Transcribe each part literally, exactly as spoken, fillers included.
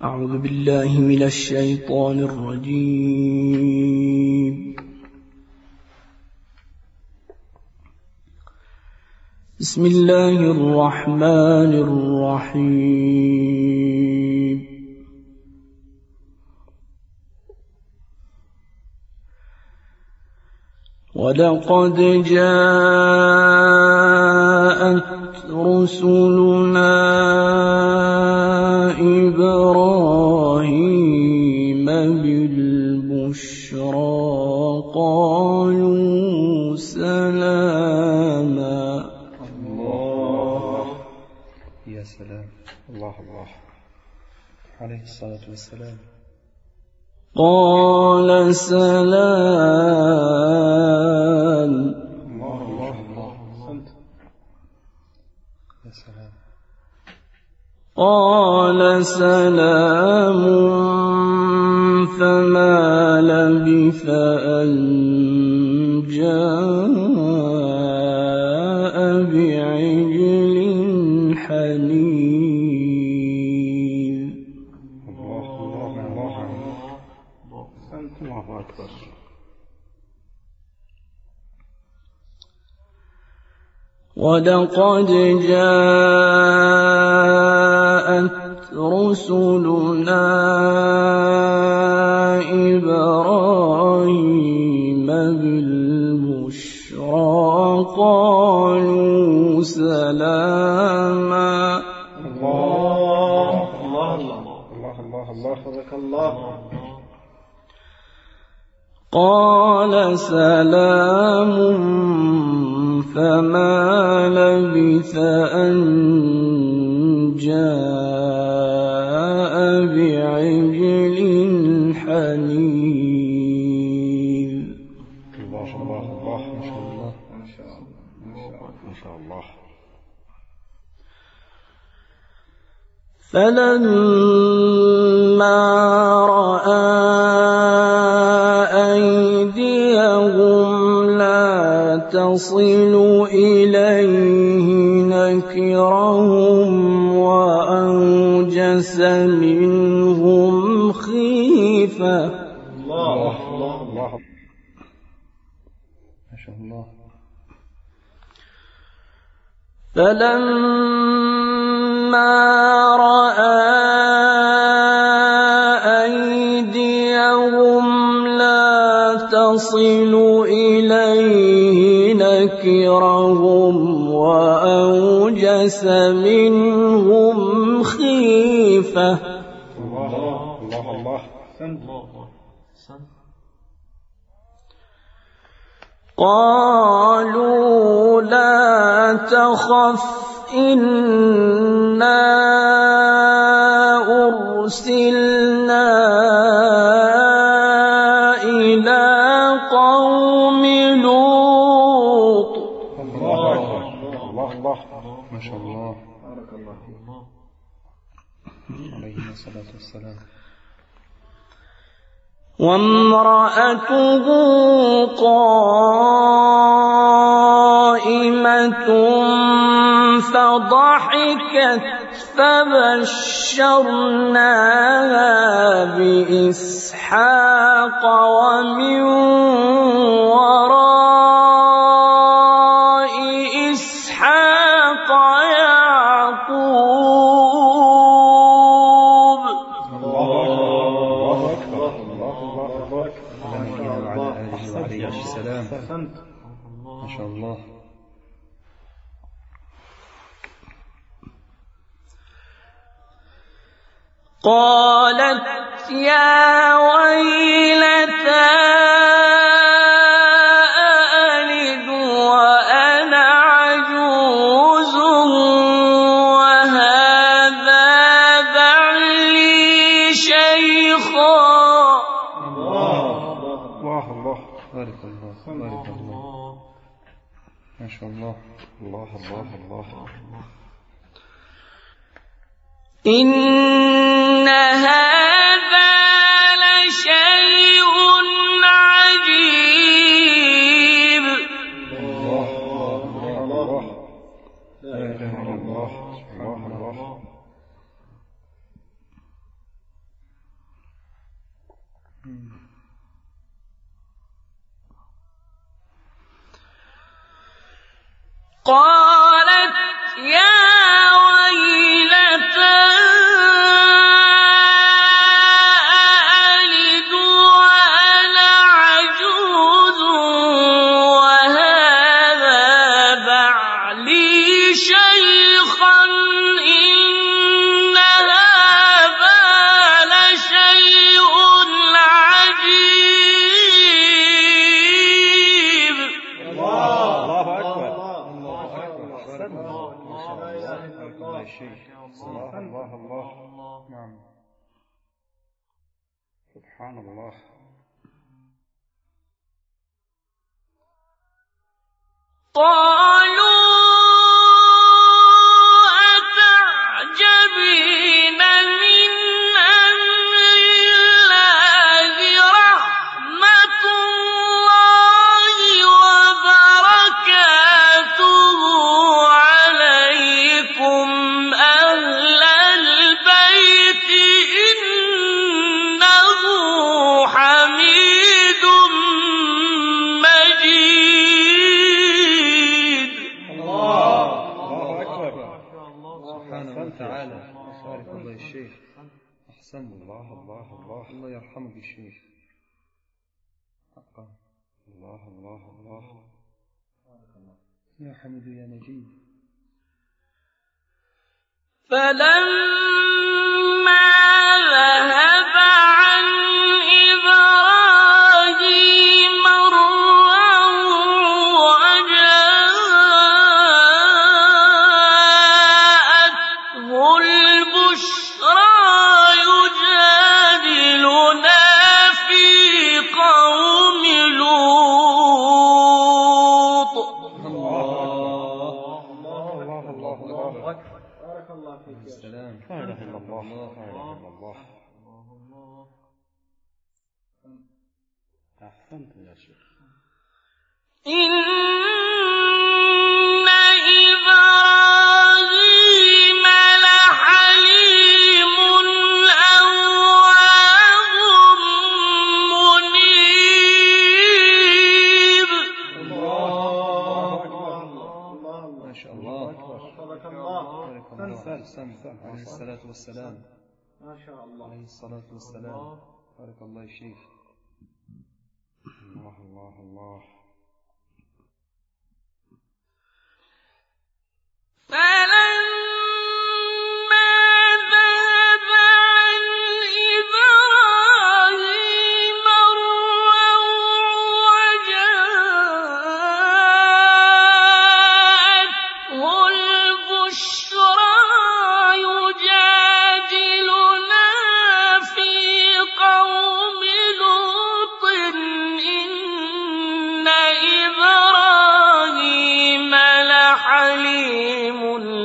أعوذ بالله من الشيطان الرجيم. بسم الله الرحمن الرحيم. ولقد جاءت رسلنا إبراهيم بالبشرى قالوا سلاما. الله يا سلام. الله الله عليه الصلاة والسلام. قال سلام. الله الله الله يا سلام. قال سلام فما لبث أن جاء بعجل حنيذ. الله الله الله الله أكبر. ولقد جاءت رسلنا إبراهيم بالبشرى قالوا سلاما. الله الله الله الله الله فضلك الله. قال سلام فما لبث أن جاء بعجل حنيذ. الله الله الله ما شاء الله ما شاء الله ما شاء الله. فلما رأى أيديهم لا تصل إليه نكرهم وأوجس منهم خيفة. الله الله الله ما شاء الله. فلما رأى أيديهم لا تصل إليه نكرهم وأوجس منهم خيفة. الله الله الله. قالوا لا تخف إنا أرسلنا إلى قوم لوط. الله الله الله ما شاء الله. بارك الله عليه الصلاة والسلام. وامرأته قائمة فضحكت فبشرناها بإسحاق ومن وراء إسحاق يعقوب. الله أكبر. الله الله أكبر. وعلى آله وعليه السلام. ما شاء الله. قالت يا ويلتى أألد وأنا عجوز وهذا بعلي شيخا. الله الله الله بارك الله بارك الله ما شاء الله. الله الله الله. إن هذا لشيء عجيب. الله الله الله لا إله إلا الله. الله الله. قالت يا ويلتى أألد وأنا عجوز وهذا بعلي شيخا إن هذا لشيء عجيب. الله أكبر. الله الله الله. نعم سبحان الله. قالوا أتعجبين من أمر الله رحمة الله وبركاته عليكم أهل البيت إنه حميد مجيد. الله أكبر. سبحانه وتعالى. بارك الله الشيخ. أحسن. الله الله الله. الله يرحمك الشيخ. الله الله الله. يا حميد يا مجيد. فلما ذهب عن إبراهيم الروع وجاءته البشرى يجادلنا في قوم لوط. السلام. لا إله إلا الله. لا إله إلا الله. أحسنت يا شيخ. إن إبراهيم لحليم أواه منيب. الله أكبر. ما شاء الله. بارك الله. سلم عليه الصلاة والسلام. ما شاء الله. عليه الصلاة والسلام. بارك الله الشيخ. الله الله الله. فلما ذهب عن إبراهيم الروع وجاءته البشرى يجادلنا في قوم لوط إن إبراهيم لحليم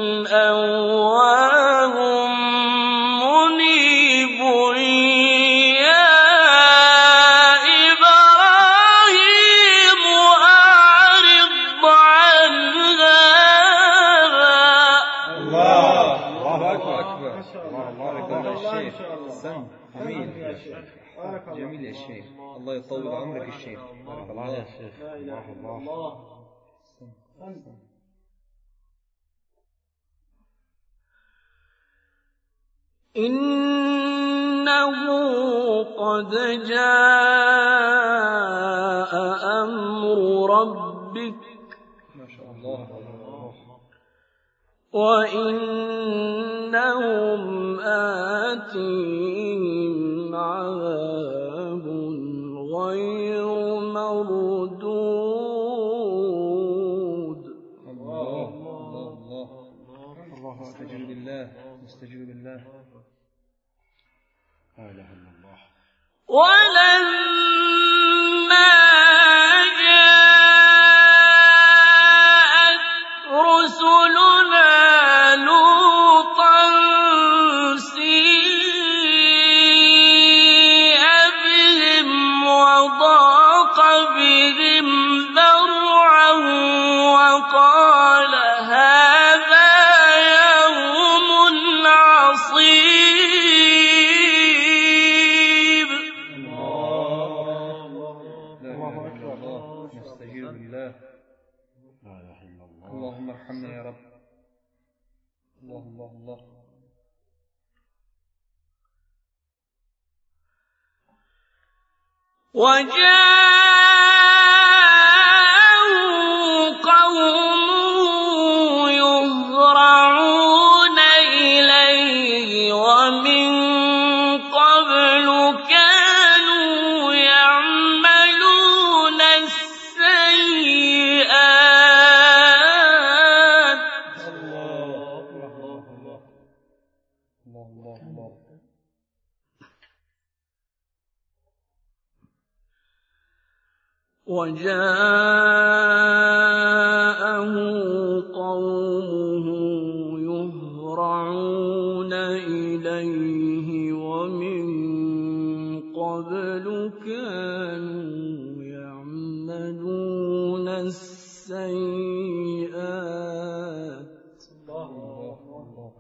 أواه منيب. يا إبراهيم أعرض عن هذا. الله أكبر. الله بارك الله الشيخ. سم جميل يا شيخ. جميل يا شيخ. الله يطول عمرك الشيخ. بارك الله يا شيخ. الله الله. إنه قد جاء أمر ربك ما شاء الله. وإنهم آتيهم عذاب غير مردود. الله الله الله. الله استجيب بالله. استجيب بالله. لا إله إلا الله. ولما جاءت رسلنا لوطا سيء بهم وضاق بهم ذرعا وقال هذا يوم عصيب. الله وجاءوا قومه يهرعون إليه ومن قبل كانوا يعملون السيئات. الله الله الله الله الله. وجاءه قومه يهرعون إليه ومن قبل كانوا يعملون السيئات. الله الله.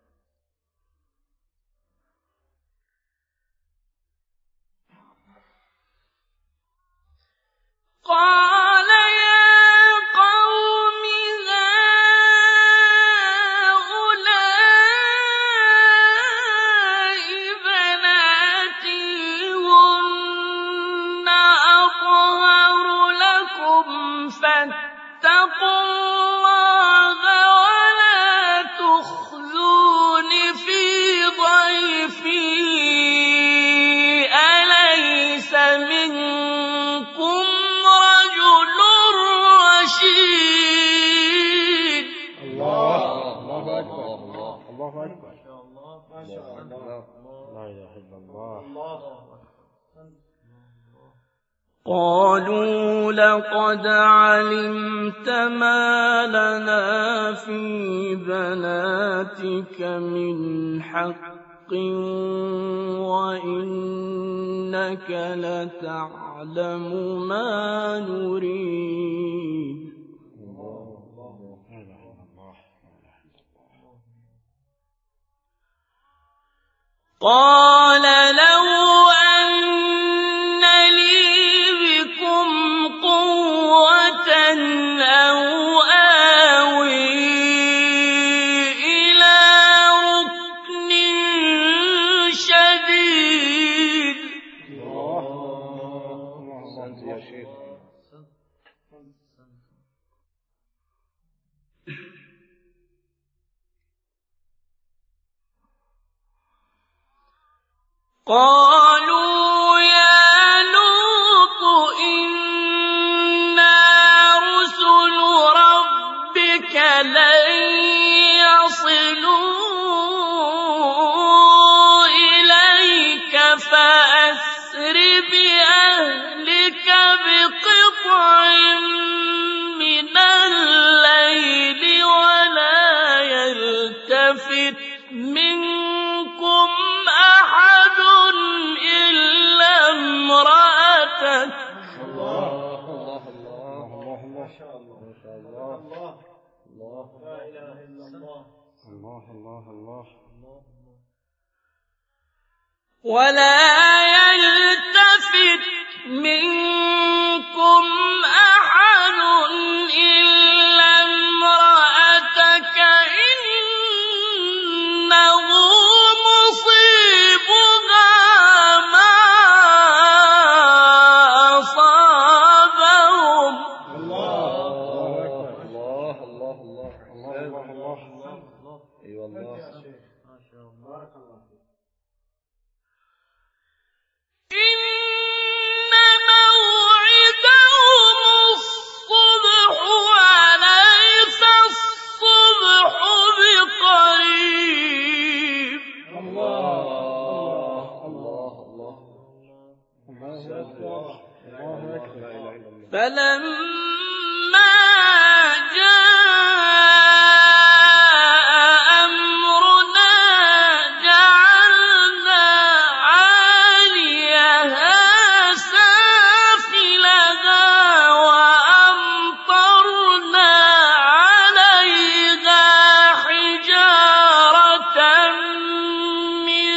قال يا قوم هؤلاء بناتي هن أطهر لكم فاتقوا الله ولا تخزون في ضيفي أليس منكم رجل رشيد. الله الله أكبر. الله أكبر. ما شاء الله. لا إله إلا الله. قالوا لقد علمت ما لنا في بناتك من حق وإنك لتعلم ما نريد. قال لو أن لي بكم قوة أو آوي إلى ركن شديد. أحسنت يا شيخ. قالوا يا لوط إنا رسل ربك لن يصلوا إليك فأسر بأهلك بقطع من الليل ولا يلتفت منكم أحد إلا امرأتك. الله الله الله الله. ما شاء الله. ما شاء الله. الله. لا إله إلا الله. الله الله الله. ولا يلتفت منكم أحد إلا امرأتك إنه مصيبها ما أصابهم. الله أكبر. الله الله الله الله الله. أي والله. ما شاء الله. بارك الله فيك. إن موعدهم الصبح وليس الصبح بقريب. الله الله الله. الله أكبر. الله أكبر. لا إله إلا الله. فلما جاء أمرنا جعلنا عاليها سافلها وأمطرنا عليها حجارة من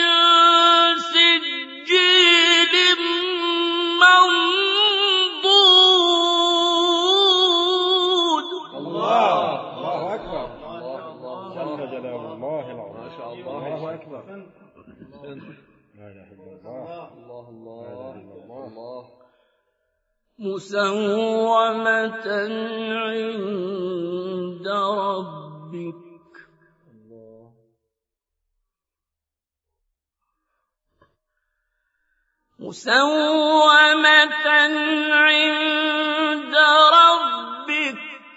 سجيل منضود. الله الله أكبر. جل جلال الله العظيم. ما شاء الله. الله أكبر. لا إله إلا الله. الله الله الله. مسومة عند ربك مسومة عند ربك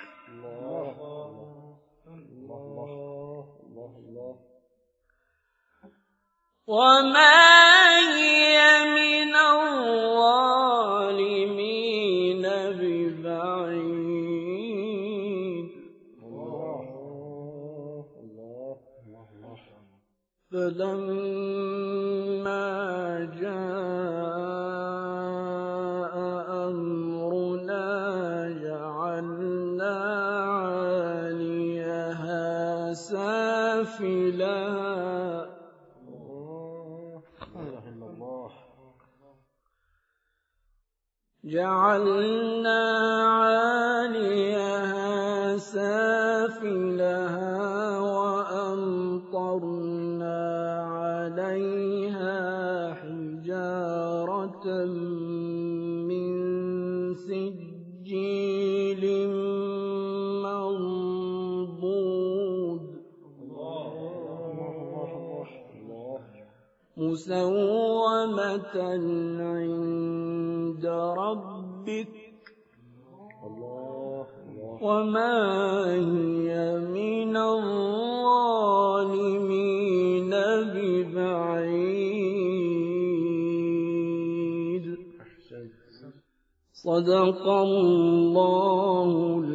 وما هي من الظالمين ببعيد فلما جاء أمرنا جعلنا عاليها سافلها جعلنا عاليها سافلها وأمطرنا عليها حجارة من سجيل منضود مسومة عند ربك وما هي من الظالمين ببعيد صدق الله